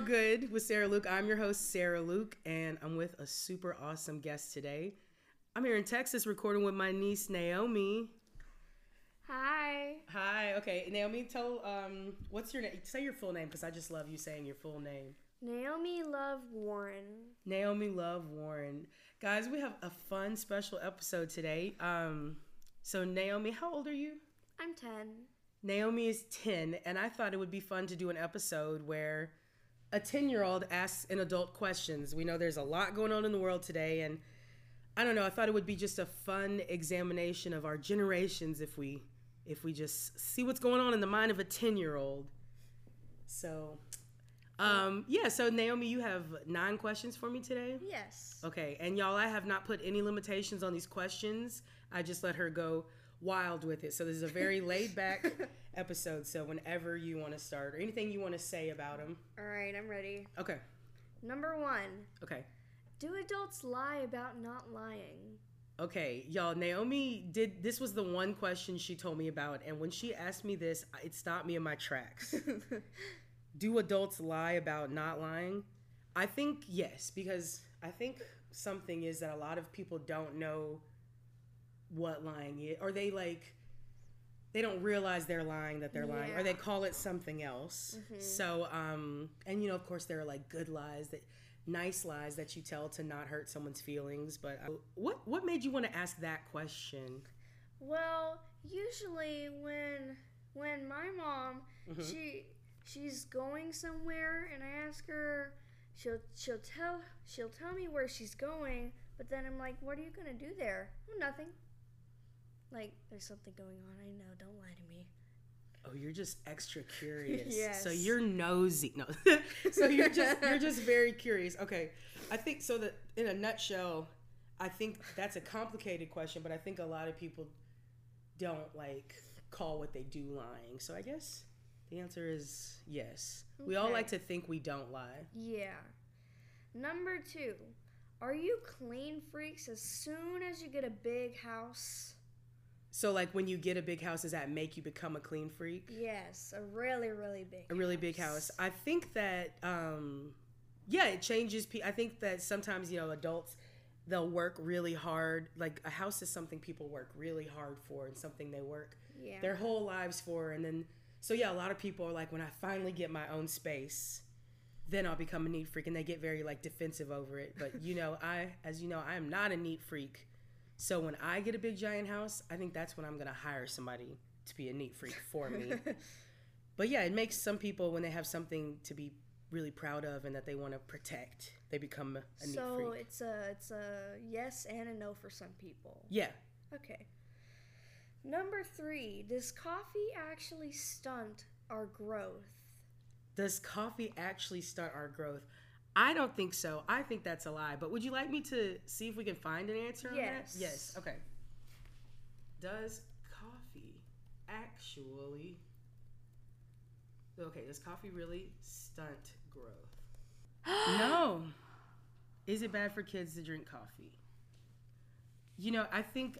Good with Sarah Luke. I'm your host, Sarah Luke, and I'm with a super awesome guest today. I'm here in Texas recording with my niece, Naomi. Hi. Hi. Okay, Naomi, tell, what's your name? Say your full name, because I just love you saying your full name. Naomi Love Warren. Naomi Love Warren. Guys, we have a fun, special episode today. So Naomi, how old are you? I'm 10. Naomi is 10, and I thought it would be fun to do an episode where a 10-year-old asks an adult questions. We know there's a lot going on in the world today, and I don't know, I thought it would be just a fun examination of our generations if we just see what's going on in the mind of a 10-year-old. So, so Naomi, you have 9 questions for me today? Yes. Okay, and y'all, I have not put any limitations on these questions. I just let her go wild with it. So this is a very laid back episode. So whenever you want to start or anything you want to say about them. All right, I'm ready. Okay. Number 1. Okay. Do adults lie about not lying? Okay, y'all, Naomi this was the one question she told me about, and when she asked me this, it stopped me in my tracks. Do adults lie about not lying? I think yes, because I think something is that a lot of people don't know what lying is, or they don't realize they're lying, that they're lying, or they call it something else. Mm-hmm. So and of course there are like good lies, nice lies that you tell to not hurt someone's feelings. But what made you want to ask that question? Well, usually when my mom Mm-hmm. she's going somewhere and I ask her, she'll tell me where she's going, but then I'm like, what are you gonna do there? Oh, nothing. Like, there's something going on. I know. Don't lie to me. Oh, you're just extra curious. Yes. So you're nosy. No. So you're just very curious. Okay. I think so that in a nutshell, I think that's a complicated question, but I think a lot of people don't call what they do lying. So I guess the answer is yes. Okay. We all like to think we don't lie. Yeah. Number 2. Are you clean freaks as soon as you get a big house? So, when you get a big house, does that make you become a clean freak? Yes, a really, really big house. A really big house. I think that, it changes. I think that sometimes, adults, they'll work really hard. Like, a house is something people work really hard for and something they work their whole lives for. And then, a lot of people are like, when I finally get my own space, then I'll become a neat freak. And they get very, defensive over it. But, I am not a neat freak. So when I get a big giant house, I think that's when I'm going to hire somebody to be a neat freak for me. But yeah, it makes some people, when they have something to be really proud of and that they want to protect, they become a neat freak. So it's a yes and a no for some people. Yeah. Okay. Number 3, does coffee actually stunt our growth? Does coffee actually stunt our growth? I don't think so. I think that's a lie. But would you like me to see if we can find an answer on that? Yes. Okay. Does coffee actually... Okay, does coffee really stunt growth? No. Is it bad for kids to drink coffee? I think...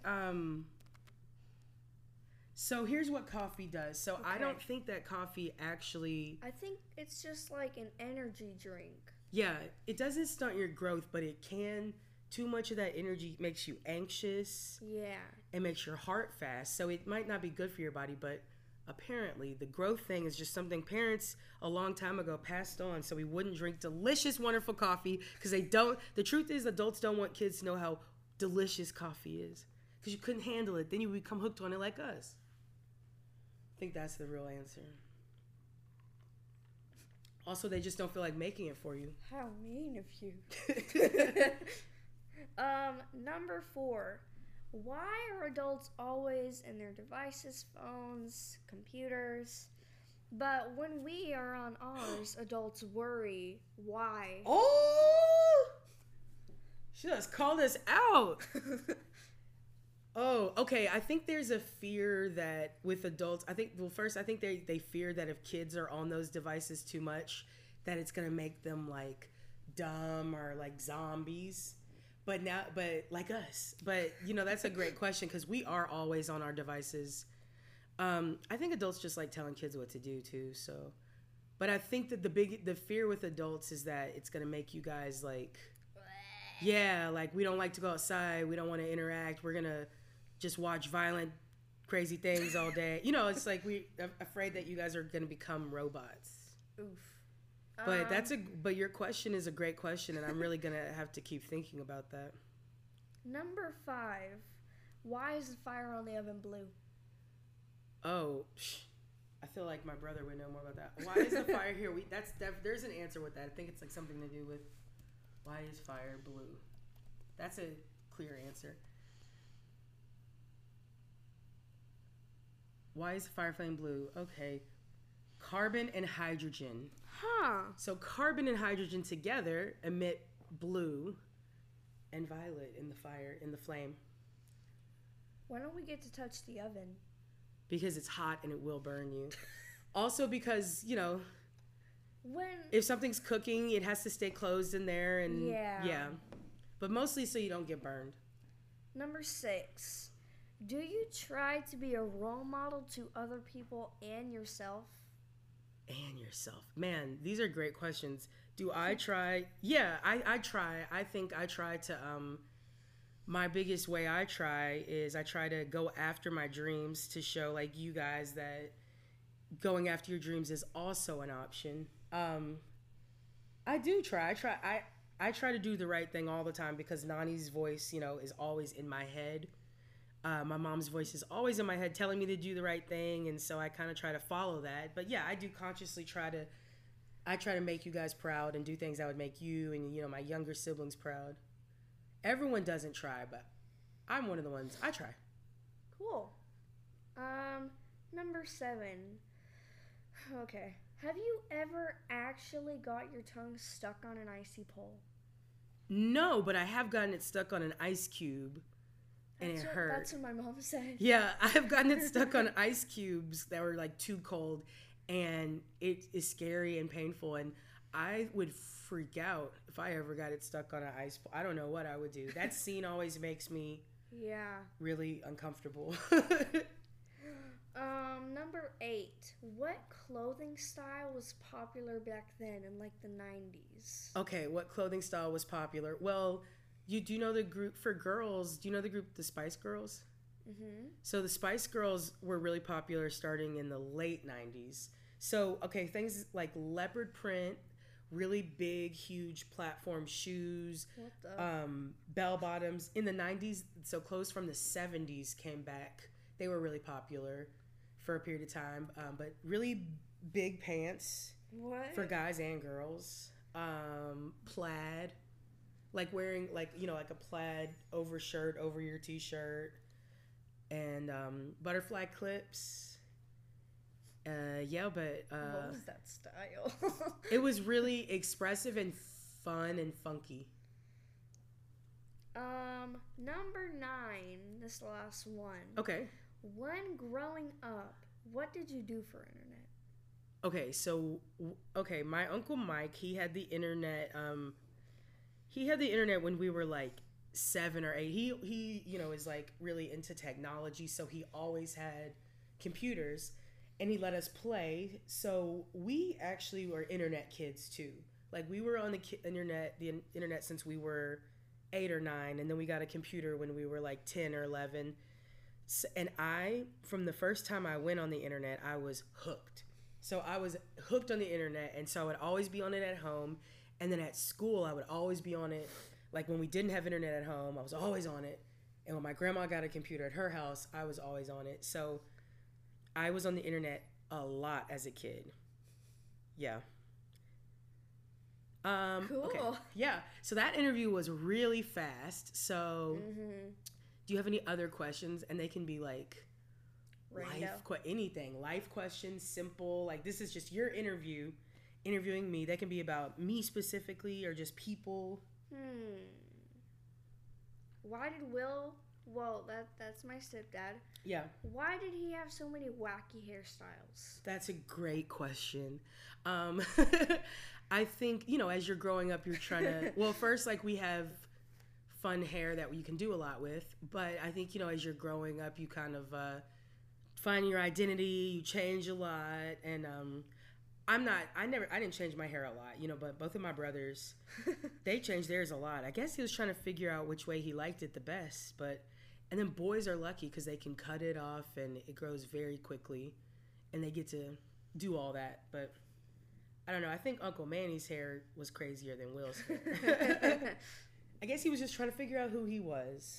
So here's what coffee does. So okay. I don't think that coffee actually... I think it's just like an energy drink. Yeah, it doesn't stunt your growth, but it can. Too much of that energy makes you anxious. Yeah. It makes your heart fast. So it might not be good for your body, but apparently the growth thing is just something parents a long time ago passed on so we wouldn't drink delicious, wonderful coffee because they don't. The truth is adults don't want kids to know how delicious coffee is because you couldn't handle it. Then you become hooked on it like us. I think that's the real answer. Also, they just don't feel like making it for you. How mean of you. Number 4. Why are adults always in their devices, phones, computers? But when we are on ours, adults worry. Why? Oh! She just called us out. Oh, okay. I think there's a fear that with adults, I think they fear that if kids are on those devices too much, that it's going to make them dumb or like zombies. But like us. But, that's a great question because we are always on our devices. I think adults just like telling kids what to do too. So But I think that the fear with adults is that it's gonna make you guys like, yeah, like we don't like to go outside, we don't want to interact, we're gonna just watch violent, crazy things all day. You know, it's like I'm afraid that you guys are gonna become robots. Oof. But but your question is a great question, and I'm really gonna have to keep thinking about that. Number 5. Why is the fire on the oven blue? Oh, I feel like my brother would know more about that. Why is the fire here? There's an answer with that. I think it's like something to do with why is fire blue. That's a clear answer. Why is the fire flame blue? Okay, carbon and hydrogen. Huh. So carbon and hydrogen together emit blue and violet in the flame. Why don't we get to touch the oven? Because it's hot and it will burn you. Also because, When if something's cooking, it has to stay closed in there and yeah. But mostly so you don't get burned. Number 6. Do you try to be a role model to other people and yourself? And yourself. Man, these are great questions. Do I try? Yeah, I try. I think I try to my biggest way I try is I try to go after my dreams to show like you guys that going after your dreams is also an option. I do try. I try to do the right thing all the time because Nani's voice, is always in my head. My mom's voice is always in my head telling me to do the right thing, and so I kind of try to follow that. But yeah, I do consciously try to make you guys proud and do things that would make you and my younger siblings proud. Everyone doesn't try, but I'm one of the ones. I try. Cool. Number 7. Okay. Have you ever actually got your tongue stuck on an icy pole? No, but I have gotten it stuck on an ice cube, and it hurt. That's what my mom said. Yeah, I have gotten it stuck on ice cubes that were like too cold, and it is scary and painful, and I would freak out if I ever got it stuck on an ice pole. I don't know what I would do. That scene always makes me really uncomfortable. Number 8. What clothing style was popular back then in like the 90s? Okay, what clothing style was popular? Well, do you know the group for girls? Do you know the group the Spice Girls? Mm-hmm. So the Spice Girls were really popular starting in the late 90s. So, okay, things like leopard print, really big, huge platform shoes, bell bottoms. In the 90s, so clothes from the 70s came back. They were really popular for a period of time, but really big pants for guys and girls. Plaid, like wearing like a plaid over shirt over your t-shirt, and butterfly clips. What was that style? It was really expressive and fun and funky. Number 9, this last one. Okay. When growing up, what did you do for internet? Okay, so my Uncle Mike, he had the internet. He had the internet when we were like 7 or 8. He is like really into technology, so he always had computers, and he let us play. So we actually were internet kids too. Like we were on the internet since we were 8 or 9, and then we got a computer when we were like 10 or 11. And from the first time I went on the internet, I was hooked. So I was hooked on the internet, and so I would always be on it at home. And then at school, I would always be on it. Like when we didn't have internet at home, I was always on it. And when my grandma got a computer at her house, I was always on it. So I was on the internet a lot as a kid. Yeah. Cool. Okay. Yeah. So that interview was really fast. So do you have any other questions? And they can be like anything. Life questions, simple. Like this is just your interviewing me. That can be about me specifically or just people. Why did that's my stepdad. Yeah. Why did he have so many wacky hairstyles? That's a great question. I think, as you're growing up, you're trying to, well, first, like we have fun hair that you can do a lot with. But I think, as you're growing up, you kind of find your identity, you change a lot. And I didn't change my hair a lot, you know, but both of my brothers, they changed theirs a lot. I guess he was trying to figure out which way he liked it the best, and then boys are lucky because they can cut it off and it grows very quickly and they get to do all that. But I don't know. I think Uncle Manny's hair was crazier than Will's hair. I guess he was just trying to figure out who he was.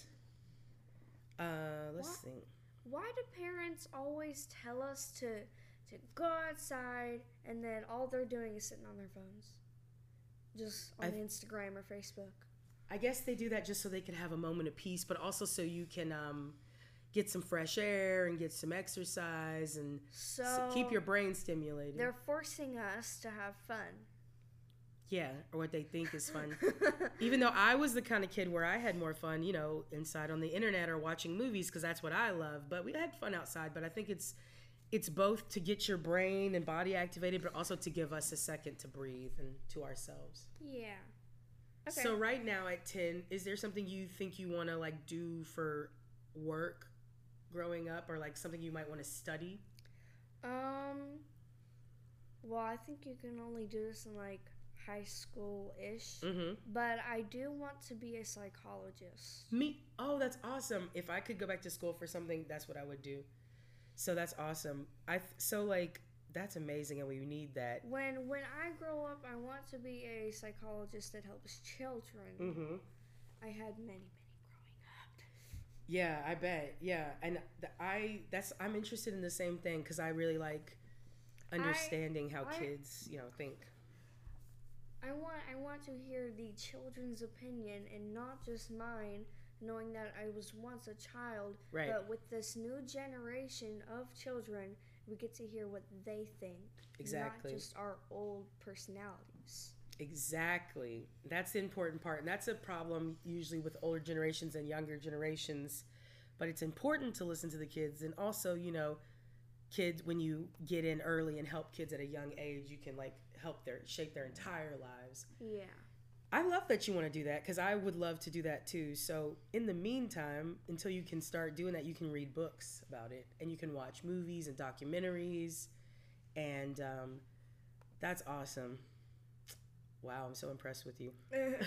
Let's think. Why do parents always tell us to go outside and then all they're doing is sitting on their phones? Just on Instagram or Facebook. I guess they do that just so they can have a moment of peace, but also so you can get some fresh air and get some exercise and so keep your brain stimulated. They're forcing us to have fun. Yeah, or what they think is fun. Even though I was the kind of kid where I had more fun, you know, inside on the internet or watching movies because that's what I love. But we had fun outside. But I think it's both to get your brain and body activated, but also to give us a second to breathe and to ourselves. Yeah. Okay. So right now at 10, is there something you think you want to like do for work growing up, or like something you might want to study? Well, I think you can only do this in like high school-ish, Mm-hmm. but I do want to be a psychologist. Me? Oh, that's awesome. If I could go back to school for something, that's what I would do. So that's awesome. That's amazing, and we need that. When I grow up, I want to be a psychologist that helps children. Mm-hmm. I had many growing up. Yeah, I bet. Yeah, and I'm interested in the same thing because I really like understanding how kids, you know, think. I want to hear the children's opinion and not just mine, knowing that I was once a child. Right. But with this new generation of children, we get to hear what they think. Exactly. Not just our old personalities. Exactly. That's the important part. And that's a problem usually with older generations and younger generations. But it's important to listen to the kids. And also, you know, kids, when you get in early and help kids at a young age, you can like shape their entire lives. Yeah. I love that you want to do that because I would love to do that too. So in the meantime, until you can start doing that, you can read books about it and you can watch movies and documentaries, and that's awesome. Wow, I'm so impressed with you.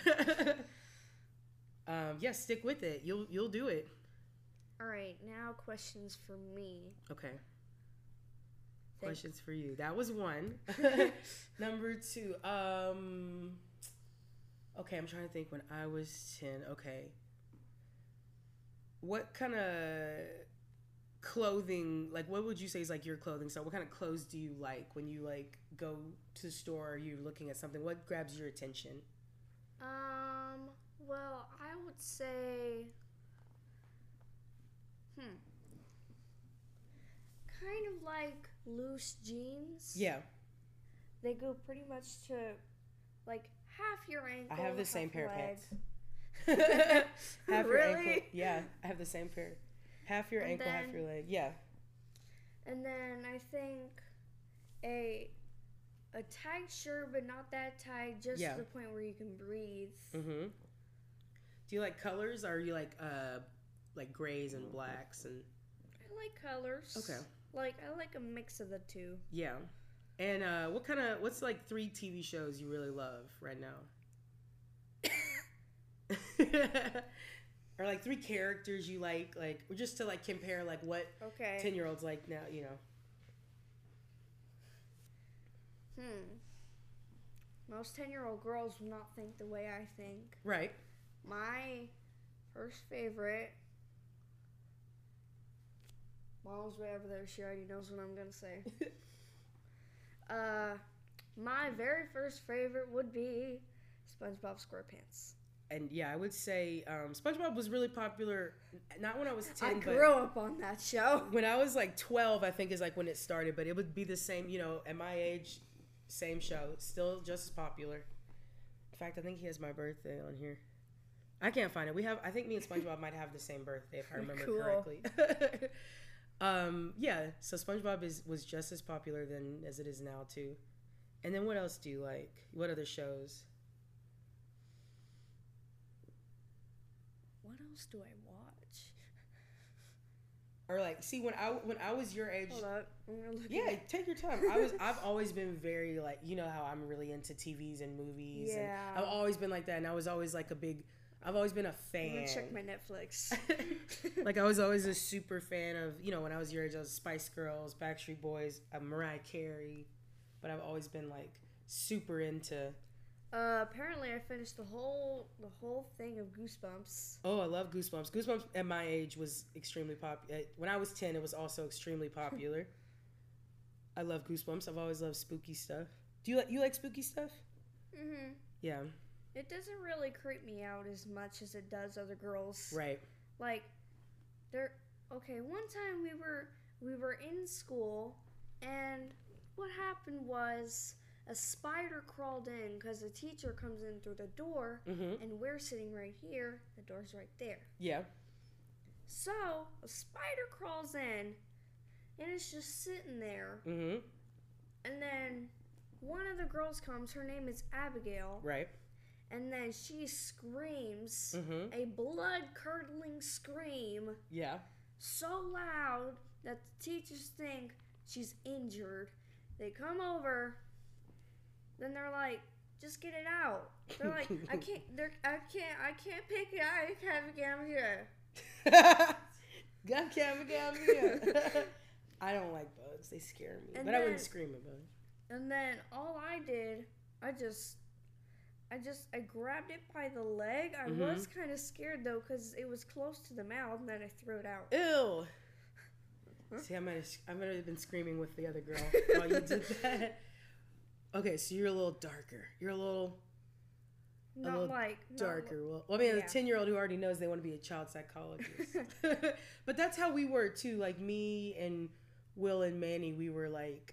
Yeah, stick with it. You'll do it. All right, now questions for me. Okay. Questions for you. That was one. Number 2. Okay, I'm trying to think when I was 10. Okay. What kind of clothing, like what would you say is like your clothing style? What kind of clothes do you like when you like go to the store or you're looking at something? What grabs your attention? Well, I would say kind of like loose jeans. Yeah. They go pretty much to like half your ankle. I have the same pair of pants. Half your really? ankle. Yeah, I have the same pair. Half your ankle, half your leg. Yeah. And then I think a tight shirt, but not that tight, just to the point where you can breathe. Mm-hmm. Do you like colors, or you like grays and blacks and? I like colors. Okay. I like a mix of the two. Yeah. And what's like 3 TV shows you really love right now? Or like 3 characters you like just to like compare like what 10-year-olds like now, you know. Most 10-year-old girls will not think the way I think. Right. My first favorite. Mom's way over there. She already knows what I'm gonna say. My very first favorite would be SpongeBob SquarePants. And yeah, I would say SpongeBob was really popular. Not when I was 10. I grew up on that show. When I was like 12, I think is like when it started. But it would be the same, you know, at my age, same show, still just as popular. In fact, I think he has my birthday on here. I can't find it. I think me and SpongeBob might have the same birthday if I remember correctly. Yeah, so SpongeBob was just as popular then as it is now too. And then what else do you like? What other shows? What else do I watch? Or like, see, when I was your age, Hold up. I'm gonna look yeah, at it. take your time. I've always been very like, you know how I'm really into TVs and movies. Yeah. And I've always been like that, and I was always like I've always been a I'm fan. gonna check my Netflix. Like I was always a super fan of, you know, when I was your age, I was Spice Girls, Backstreet Boys, Mariah Carey, but I've always been like super into. Apparently I finished the whole thing of Goosebumps. Oh, I love Goosebumps. Goosebumps at my age was extremely popular. When I was 10, it was also extremely popular. I love Goosebumps. I've always loved spooky stuff. Do you like spooky stuff? Mhm. Yeah. It doesn't really creep me out as much as it does other girls. Right. Like, okay, one time we were in school, and what happened was a spider crawled in because the teacher comes in through the door, Mm-hmm. and we're sitting right here. The door's right there. Yeah. So a spider crawls in, and it's just sitting there. Mm-hmm. And then one of the girls comes. Her name is Abigail. Right. And then she screams Mm-hmm. a blood-curdling scream Yeah. so loud that the teachers think she's injured. They come over, then they're like, "Just get it out." They're like, I can't pick it out. I can't get it here." Got here. I don't like bugs. They scare me. And But I then- wouldn't scream at bugs. And then all I did, I grabbed it by the leg. I was kind of scared though because it was close to the mouth, and then I threw it out. Ew. See, I might have been screaming with the other girl while you did that. Okay, so you're a little darker. You're a little Not like darker. Well, I mean, yeah. a 10-year-old who already knows they want to be a child psychologist. But that's how we were too. Like me and Will and Manny, we were like,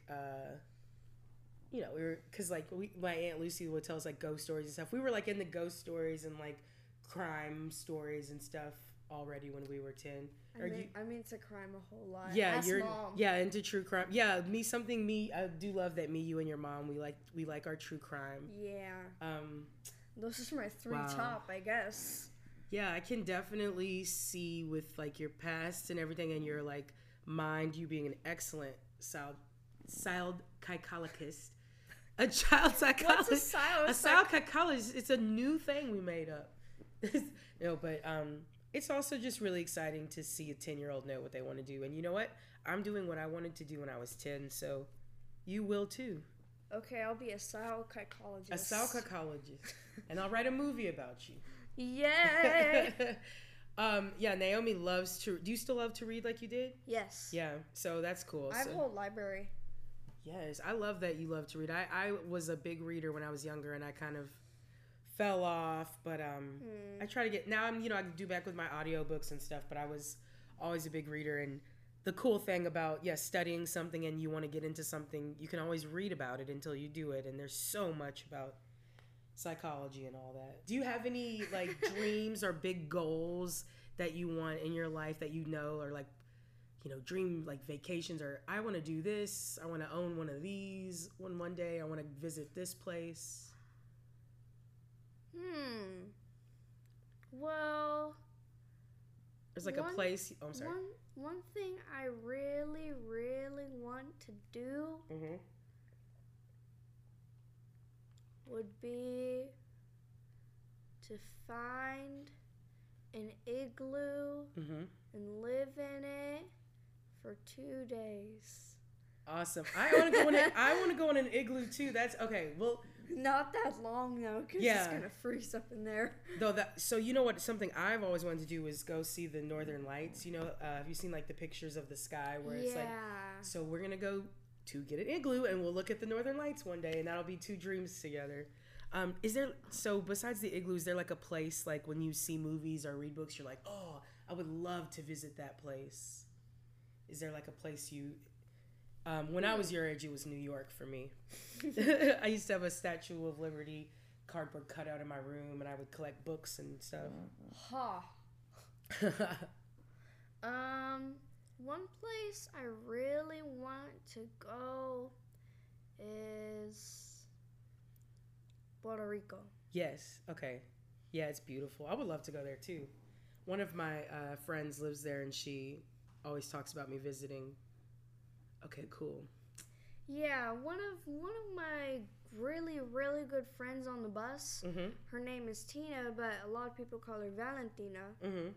you know, we were, because like my Aunt Lucy would tell us like ghost stories and stuff. We were like in the ghost stories and like crime stories and stuff already when we were 10. I'm into crime a whole lot. Yeah, Ask you're Mom. into true crime. Yeah, I do love that you and your mom we like our true crime. Yeah. Um Those are my three Wow. top, I guess. yeah, I can definitely see with like your past and everything and your like mind, you being an excellent child psychologist. A child psychologist. What's A child psychologist. It's a new thing we made up. No, but it's also just really exciting to see a 10-year-old know what they want to do. And you know what? I'm doing what I wanted to do when I was 10, so you will too. Okay, I'll be a psychologist. A psychologist. And I'll write a movie about you. Yay! Yeah, Naomi loves to... Do you still love to read like you did? Yes. Yeah, so that's cool. I have a whole library. Yes, I love that you love to read. I was a big reader when I was younger, and I kind of fell off, but I try to get... Now, I do back with my audiobooks and stuff, but I was always a big reader, and the cool thing about, studying something and you want to get into something, you can always read about it until you do it, and there's so much about psychology and all that. Do you have any, like, dreams or big goals that you want in your life that or, like, dream, like, vacations, or I want to do this, I want to own one of these, one day I want to visit this place? Well... There's, like, a place... Oh, I'm sorry. One thing I really, really want to do would be to find an igloo and live in it for 2 days. Awesome. I want to go in an igloo too. That's okay. Well, not that long though, because it's gonna freeze up in there. So you know what? Something I've always wanted to do is go see the Northern Lights. Have you seen like the pictures of the sky where it's like? So we're gonna go to get an igloo and we'll look at the Northern Lights one day, and that'll be two dreams together. Besides the igloo, is there like a place like when you see movies or read books, you're like, oh, I would love to visit that place? Is there like a place you? When I was your age, it was New York for me. I used to have a Statue of Liberty cardboard cutout in my room, and I would collect books and stuff. One place I really want to go is Puerto Rico. Yes. Okay. Yeah, it's beautiful. I would love to go there too. One of my friends lives there, and she always talks about me visiting. Okay, cool. Yeah, one of my really really good friends on the bus. Mm-hmm. Her name is Tina, but a lot of people call her Valentina. Mm-hmm.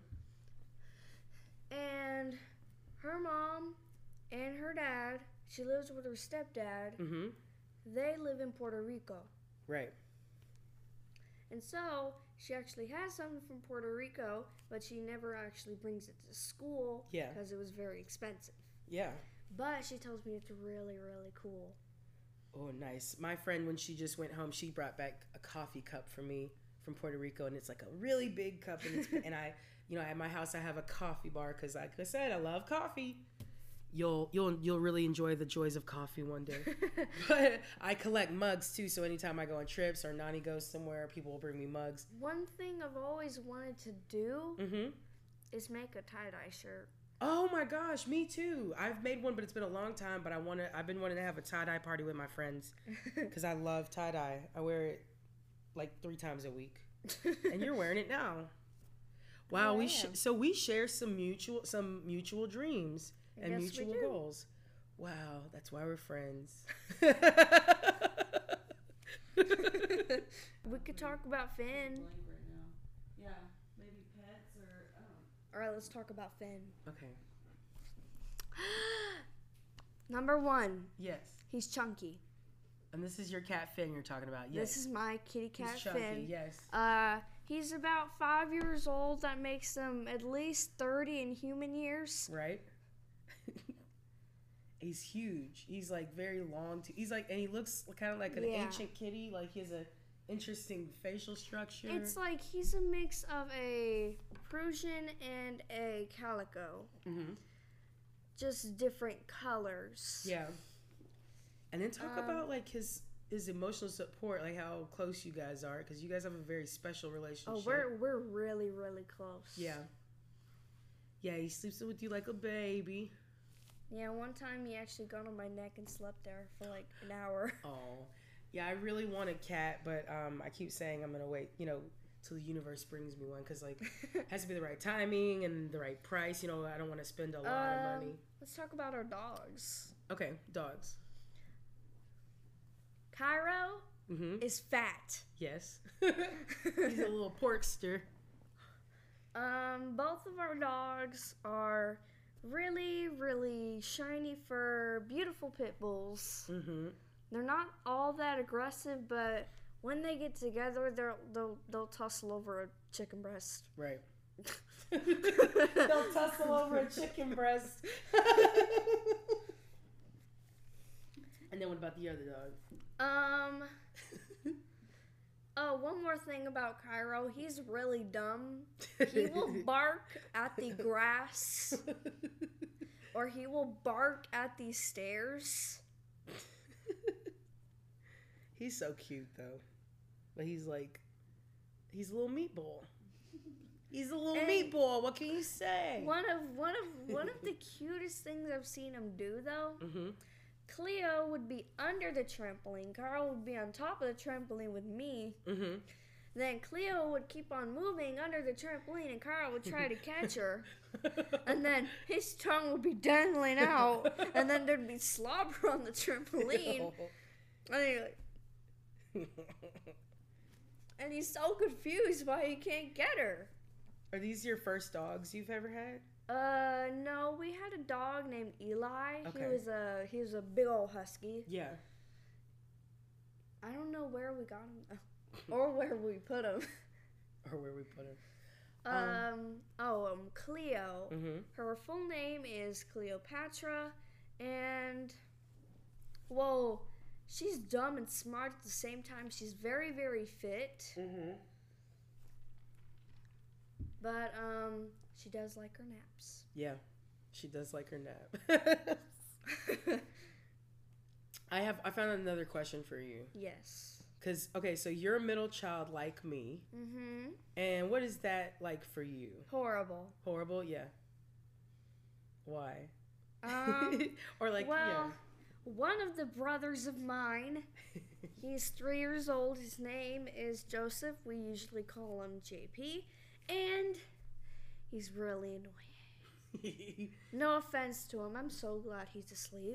And her mom and her dad, she lives with her stepdad. Mm-hmm. They live in Puerto Rico. Right. And so she actually has something from Puerto Rico, but she never actually brings it to school Yeah. because it was very expensive. Yeah. But she tells me it's really, really cool. Oh, nice. My friend, when she just went home, she brought back a coffee cup for me from Puerto Rico, and it's like a really big cup. And, and I, at my house, I have a coffee bar because, like I said, I love coffee. You'll really enjoy the joys of coffee one day. But I collect mugs too, so anytime I go on trips or Nani goes somewhere, people will bring me mugs. One thing I've always wanted to do Mm-hmm. is make a tie-dye shirt. Oh my gosh, me too. I've made one, but it's been a long time. But I've been wanting to have a tie-dye party with my friends because I love tie-dye. I wear it like 3 times a week, and you're wearing it now. Wow, Yeah, so we share some mutual dreams and Yes, we mutual do. goals. Wow, that's why we're friends. We could talk about Finn. Blank right now. Yeah, maybe pets or I don't know. All right, let's talk about Finn. Okay. Number 1, Yes. he's chunky. And this is your cat Finn you're talking about. Yes. This is my kitty cat He's chunky. Finn. Yes. He's about 5 years old. That makes him at least 30 in human years. Right. He's huge. He's like very long. He's like, and he looks kind of like an Yeah. ancient kitty. Like he has a interesting facial structure. It's like he's a mix of a Prussian and a Calico. Mm-hmm. Just different colors. Yeah. And then talk about like his emotional support, like how close you guys are, because you guys have a very special relationship. Oh, we're really really close. Yeah. Yeah, he sleeps with you like a baby. Yeah, one time he actually got on my neck and slept there for like an hour. Oh, yeah, I really want a cat, but I keep saying I'm gonna wait, till the universe brings me one, because like it has to be the right timing and the right price. I don't want to spend a lot of money. Let's talk about our dogs. Okay, dogs. Cairo Mm-hmm. is fat. Yes. He's a little porkster. Both of our dogs are really, really shiny fur, beautiful pit bulls. Mm-hmm. They're not all that aggressive, but when they get together, they'll tussle over a chicken breast. Right. They'll tussle over a chicken breast. And then what about the other dog? Oh, one more thing about Cairo. He's really dumb. He will bark at the grass, or he will bark at the stairs. He's so cute though, but he's a little meatball. He's a little And meatball. What can you say? One of the cutest things I've seen him do though. Mm-hmm. Cleo would be under the trampoline. Carl would be on top of the trampoline with me. Mm-hmm. Then Cleo would keep on moving under the trampoline, and Carl would try to catch her. And then his tongue would be dangling out, and then there'd be slobber on the trampoline. And he's so confused why he can't get her. Are these your first dogs you've ever had? No, we had a dog named Eli. Okay. He was a big old husky. Yeah. I don't know where we got him though, or where we put him. Or where we put him. Cleo. Mm-hmm. Her full name is Cleopatra, and well, she's dumb and smart at the same time. She's very, very fit, Mm-hmm. but she does like her naps. Yeah, she does like her nap. I found another question for you. Yes. Cause so you're a middle child like me, Mm-hmm. and what is that like for you? Horrible. Horrible, yeah. Why? Or like, Well, one of the brothers of mine, he's 3 years old. His name is Joseph. We usually call him JP. And he's really annoying. No offense to him. I'm so glad he's asleep.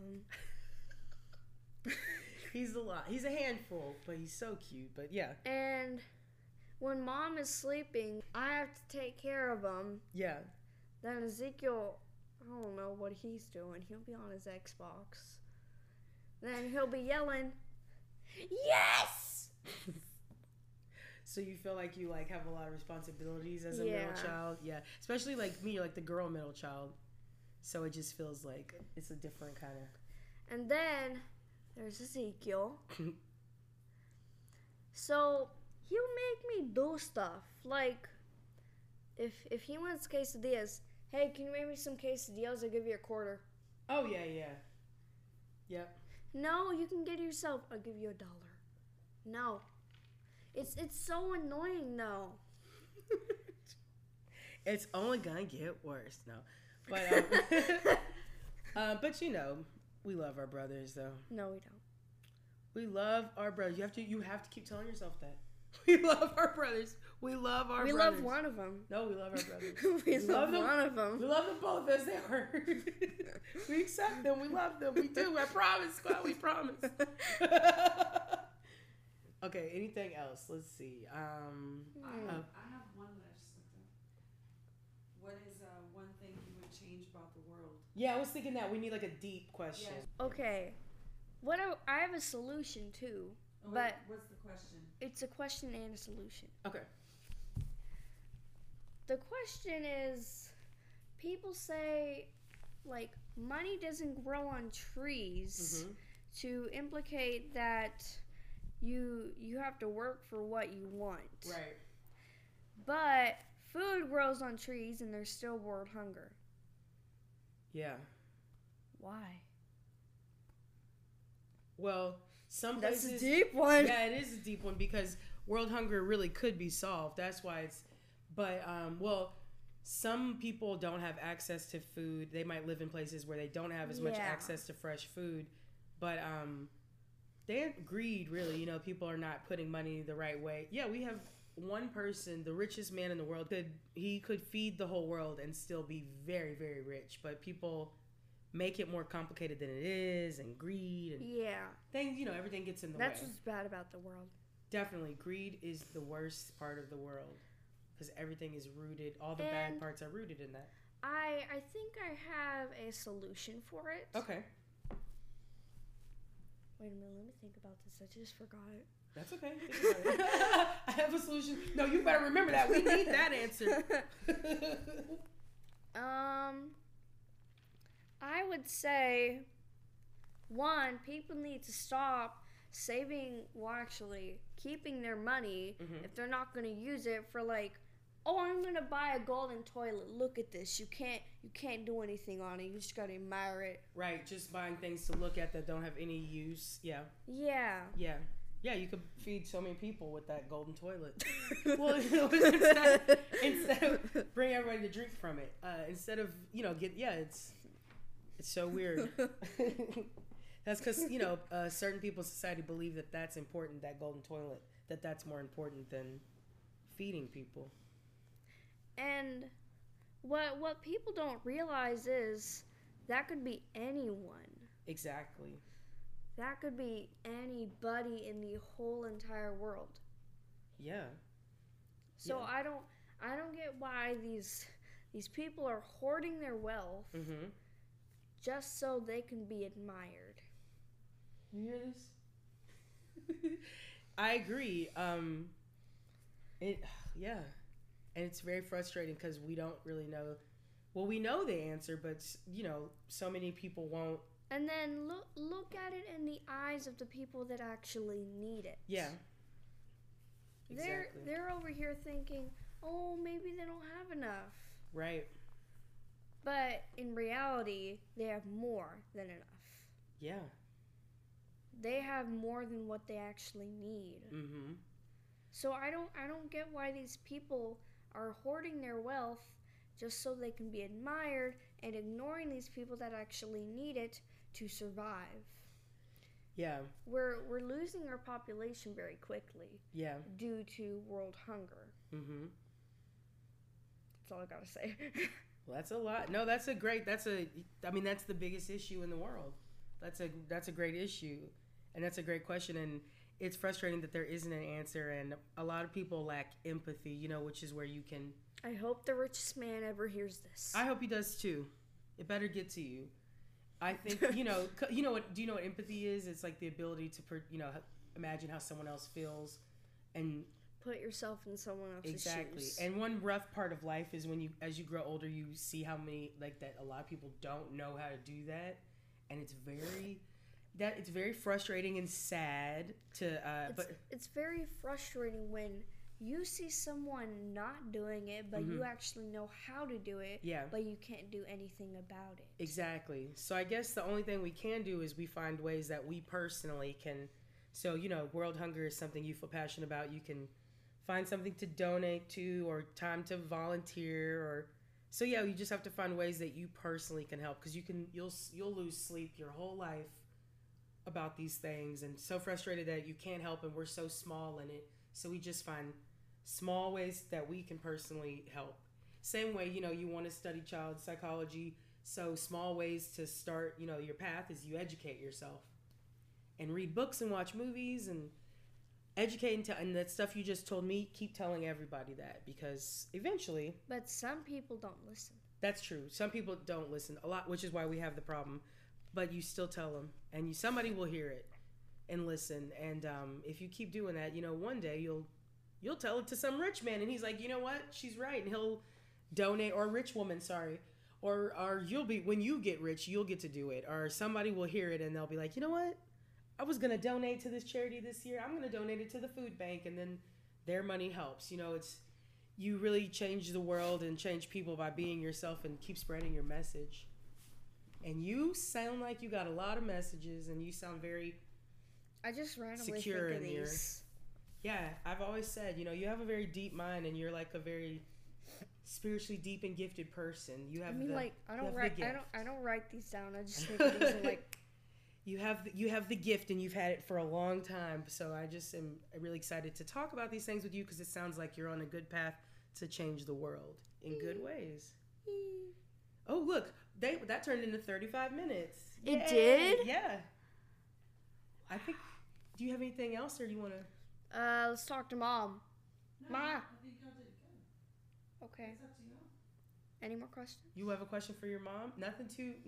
He's a lot. He's a handful, but he's so cute. But yeah. And when mom is sleeping, I have to take care of him. Yeah. Then Ezekiel, I don't know what he's doing. He'll be on his Xbox. Then he'll be yelling, "Yes!" So you feel like you like have a lot of responsibilities as a Yeah. middle child? Yeah. Especially like me, like the girl middle child. So it just feels like it's a different kind of. And then there's Ezekiel. So he'll make me do stuff. Like, if he wants quesadillas, hey, can you make me some quesadillas? I'll give you $0.25. Oh yeah, yeah. Yep. No, you can get yourself. I'll give you $1. No. It's so annoying though. It's only gonna get worse. No. But but you know, we love our brothers though. No, we don't. We love our brothers. You have to keep telling yourself that. We love our brothers. We love our We brothers. love one of them. No, we love our brothers. we love them. one of them. We love them both as they are. We accept them. We love them. We do. I promise, Squad. We promise. Okay, anything else? Let's see. I have one that I just looked up. What is one thing you would change about the world? Yeah, I was thinking that we need like a deep question. Yeah. Okay. I have a solution too, Oh, but what's the question? it's a question and a solution. Okay. The question is, people say, like, money doesn't grow on trees, to implicate that you have to work for what you want. Right. But food grows on trees and there's still world hunger. Yeah. Why? Well, some That's places. a deep one. Yeah, it is a deep one because world hunger really could be solved. That's why it's. But well, some people don't have access to food. They might live in places where they don't have as much Yeah. access to fresh food. But they greed really. You know, people are not putting money the right way. Yeah, we have one person, the richest man in the world, could feed the whole world and still be very, very rich. But people make it more complicated than it is, and greed and Yeah. things. You know, everything gets in the That's way. what's bad about the world. Definitely, greed is the worst part of the world because everything is rooted. All the bad And parts are rooted in that. I think I have a solution for it. Okay, Wait a minute, let me think about this. I just forgot it. that's okay. Think about it. I have a solution. No, you better remember that. We need that answer. I would say, one, people need to stop saving, well, actually, keeping their money if they're not going to use it for like, oh, I'm going to buy a golden toilet. Look at this. You can't do anything on it. You just got to admire it. Right, just buying things to look at that don't have any use. Yeah, Yeah. yeah. Yeah, you could feed so many people with that golden toilet. Well, instead of bring everybody to drink from it, instead of it's so weird. That's because certain people in society believe that that's important, that golden toilet, that's more important than feeding people. And what people don't realize is that could be anyone. Exactly. That could be anybody in the whole entire world. Yeah. So Yeah. I don't get why these people are hoarding their wealth just so they can be admired. You hear this? I agree. And it's very frustrating because we don't really know. Well, we know the answer, but so many people won't. And then look at it in the eyes of the people that actually need it. Yeah. Exactly. They're over here thinking, oh, maybe they don't have enough. Right. But in reality, they have more than enough. Yeah. They have more than what they actually need. Mm-hmm. So I don't get why these people are hoarding their wealth just so they can be admired and ignoring these people that actually need it to survive. Yeah. We're losing our population very quickly. Yeah. Due to world hunger. Mm-hmm. That's all I gotta say. Well, that's a lot. No, that's I mean, that's the biggest issue in the world. That's a great issue. And that's a great question. And it's frustrating that there isn't an answer. And a lot of people lack empathy, which is where you can. I hope the richest man ever hears this. I hope he does too. It better get to you. I think, do you know what empathy is? It's like the ability to, imagine how someone else feels and put yourself in someone else's exactly. shoes. And one rough part of life is when as you grow older, you see how many, that a lot of people don't know how to do that. And it's very frustrating and sad it's very frustrating when you see someone not doing it, but you actually know how to do it, but you can't do anything about it. Exactly. So I guess the only thing we can do is we find ways that we personally can. So, World Hunger is something you feel passionate about. You can find something to donate to or time to volunteer so you just have to find ways that you personally can help, because you'll lose sleep your whole life about these things and so frustrated that you can't help, and we're so small in it. So we just find small ways that we can personally help. Same way, you want to study child psychology. So small ways to start, your path is you educate yourself and read books and watch movies and educate and that stuff you just told me. Keep telling everybody that, because eventually. But some people don't listen. That's true. Some people don't listen a lot, which is why we have the problem. But you still tell them, and somebody will hear it and listen. And if you keep doing that, one day you'll tell it to some rich man, and he's like, you know what, she's right, and he'll donate, or a rich woman, sorry, or you'll be, when you get rich, you'll get to do it, or somebody will hear it and they'll be like, you know what, I was gonna donate to this charity this year, I'm gonna donate it to the food bank, and then their money helps. It's you really change the world and change people by being yourself and keep spreading your message. And you sound like you got a lot of messages, and you sound very I just randomly secure think of in these. Yeah, I've always said, you have a very deep mind, and you're like a very spiritually deep and gifted person. You have I don't write these down. I just think of these are like you have the gift, and you've had it for a long time. So I just am really excited to talk about these things with you, because it sounds like you're on a good path to change the world in good ways. Oh, look, that turned into 35 minutes. It did? Yeah. I think. Do you have anything else, or do you want to? Let's talk to Mom. No, Ma. I think y'all did good. Okay. It's up to y'all. Any more questions? You have a question for your mom? Nothing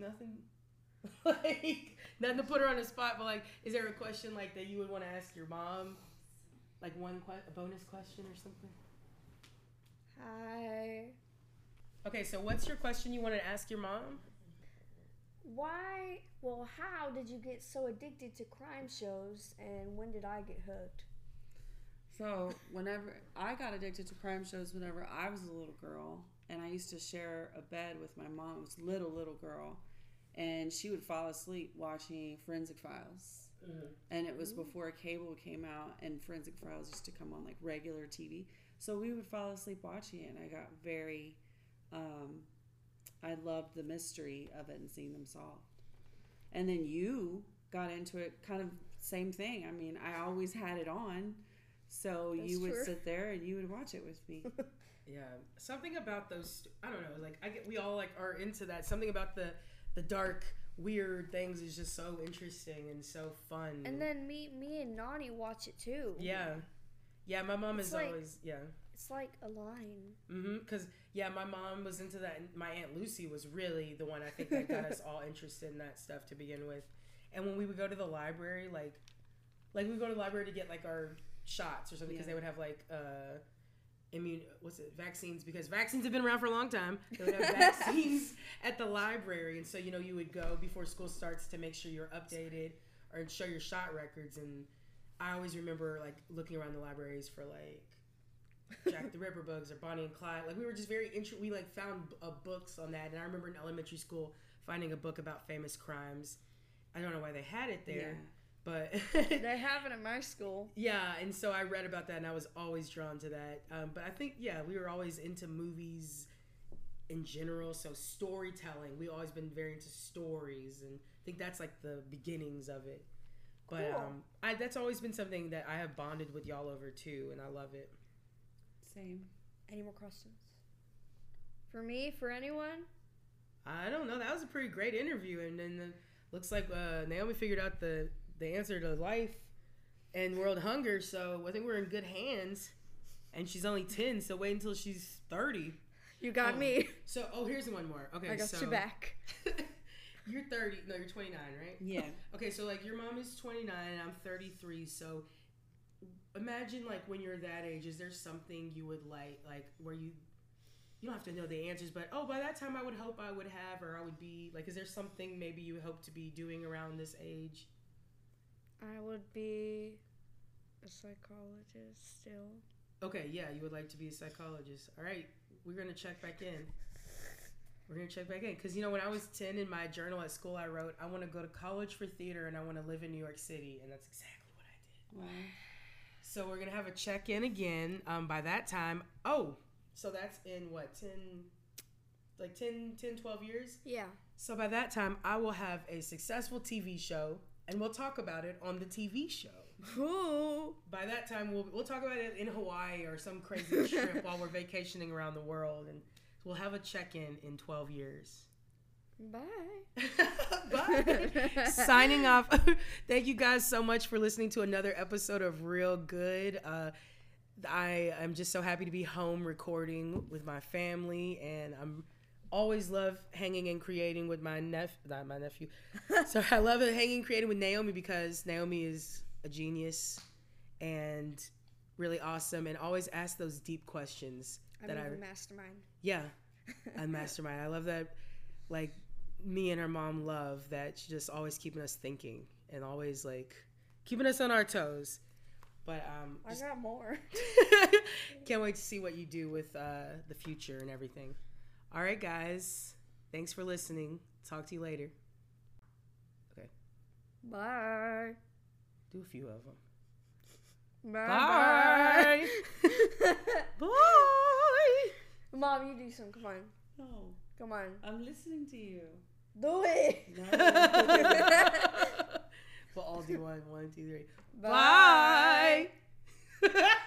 like nothing to put her on the spot, but is there a question that you would want to ask your mom? Like a bonus question or something? Hi. Okay, so what's your question you want to ask your mom? How did you get so addicted to crime shows, and when did I get hooked? So whenever I got addicted to crime shows, whenever I was a little girl, and I used to share a bed with my mom. It was little girl, and she would fall asleep watching Forensic Files. Mm-hmm. And it was before cable came out, and Forensic Files used to come on regular TV. So we would fall asleep watching it, and I got very, I loved the mystery of it and seeing them solved. And then you got into it, kind of same thing. I mean, I always had it on, so you would sit there and you would watch it with me. Yeah, something about those, I don't know, we all are into that. Something about the dark, weird things is just so interesting and so fun. And then me and Nani watch it too. Yeah, my mom is always, It's like a line. Mm-hmm, because, my mom was into that, and my Aunt Lucy was really the one I think that got us all interested in that stuff to begin with. And when we would go to the library, we would go to the library to get, our shots or something, because they would have, vaccines, because vaccines have been around for a long time. They would have vaccines at the library, and so, you would go before school starts to make sure you're updated or show your shot records. And I always remember, looking around the libraries for, Jack the Ripper books or Bonnie and Clyde. We were just very we found books on that. And I remember in elementary school finding a book about famous crimes. I don't know why they had it there, but they have it at my school. Yeah, and so I read about that, and I was always drawn to that. But I think we were always into movies in general. So storytelling, we always been very into stories, and I think that's the beginnings of it. But cool. That's always been something that I have bonded with y'all over too, and I love it. Same. Any more questions? For me, for anyone? I don't know. That was a pretty great interview, and then looks like Naomi figured out the answer to life and world hunger. So I think we're in good hands. And she's only 10, so wait until she's 30. You got me. So here's one more. Okay, I got you back. You're 30. No, you're 29, right? Yeah. Okay, so like your mom is 29 and I'm 33. So imagine like when you're that age, is there something you would like where you don't have to know the answers, but by that time I would hope I would have, or I would be like, is there something maybe you hope to be doing around this age? I would be a psychologist still. Okay, yeah, you would like to be a psychologist. All right, we're going to check back in. Because, when I was 10 in my journal at school, I wrote, I want to go to college for theater and I want to live in New York City. And that's exactly what I did. Wow. So we're going to have a check-in again by that time. So that's in what, 10, 12 years? Yeah. So by that time, I will have a successful TV show and we'll talk about it on the TV show. Ooh. By that time, we'll talk about it in Hawaii or some crazy trip while we're vacationing around the world, and we'll have a check-in in 12 years. Bye. Bye. Signing off. Thank you guys so much for listening to another episode of Real Good. I am just so happy to be home recording with my family, and I'm always love hanging and creating with my nephew. So I love hanging and creating with Naomi because Naomi is a genius and really awesome, and always ask those deep questions. I'm a mastermind. Yeah, a mastermind. I love that. Like me and her mom love that. She's just always keeping us thinking and always like keeping us on our toes. But I got more. Can't wait to see what you do with the future and everything. All right, guys. Thanks for listening. Talk to you later. Okay. Bye. Do a few of them. Bye. Bye. Bye. Mom, you do some. Come on. No. Come on. I'm listening to you. Do it. No. We'll all do one, 2, 3. Bye. Bye.